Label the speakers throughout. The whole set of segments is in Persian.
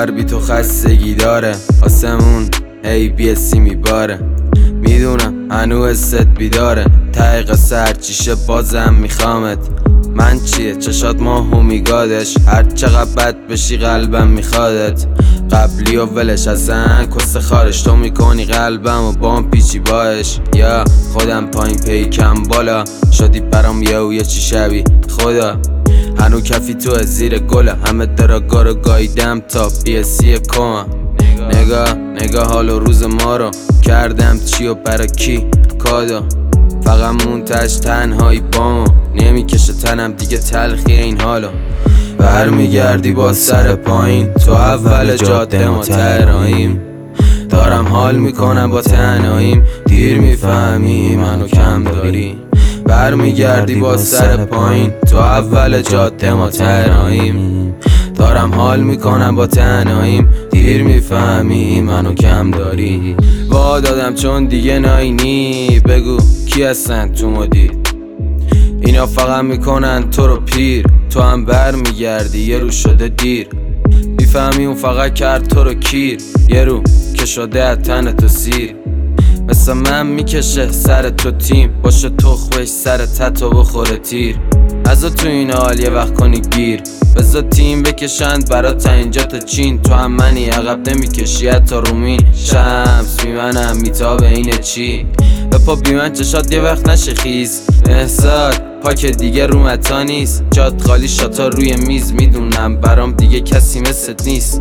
Speaker 1: سفر بی تو خستگی داره، آسمون هی بیسی میباره. میدونم هنو حست بیداره، ته قصه هرچیشه بازم میخوامت. من چیه چشات ماهو میگادش، هر چقدر بد بشی قلبم میخوادت. قبلی و ولش اصلا کس خارش، تو میکنی قلبم و بام پیچی باش. یا خودم پایین پیکم بالا، شدی برام یه چی شبی خدا. هنو کفی تو زیر گله، همه دراگا رو گاییدم تا بیسی کما. نگاه حال و روز ما رو کردم چی و برا کی کادا. فقط مونتش تنهایی بامو نمیکشه تنم دیگه تلخی این حالو. برمیگردی با سر پایین، تو اول جاده ما تراییم. دارم حال میکنم با تنهاییم، دیر میفهمی منو کم داری. برمیگردی با سر پایین، تو اول جاده ما تراییم. دارم حال میکنم با تنهاییم، دیر میفهمی منو کم داری. وا دادم چون دیگه ناینی، بگو کی هستن تو مدیر؟ اینا فقط میکنن تو رو پیر، تو هم بر میگردی یه رو شده دیر. میفهمی اون فقط کرد تو رو کیر، یه رو که شده از تن تو سیر. مثل من میکشه سر تو تیم، باشه تخوش سر تتو بخوره تیر. ازا تو این حال یه وقت کنی گیر، بذار تیم بکشند برا تا اینجا تا چین. تو هم منی عقب نمیکشی حتی رومین، شمس میمنم میتابه اینه چی؟ به پا بی من چشات یه وقت نشه خیز، احساد پاک دیگه رو متا نیست. جات خالی شاتا روی میز، میدونم برام دیگه کسی مثلت نیست.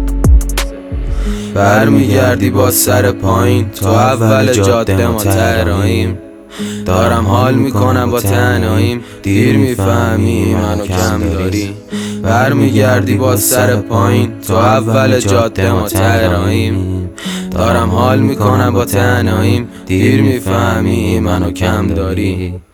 Speaker 1: برمیگردی با سر پایین، تو اول جاده ما تراییم. دارم حال میکنم با تنهاییم، دیر میفهمی منو کم داری. برمیگردی با سر پایین، تو اول جاده ما تراییم. دارم حال میکنم با تنهاییم، دیر میفهمی منو کم داری.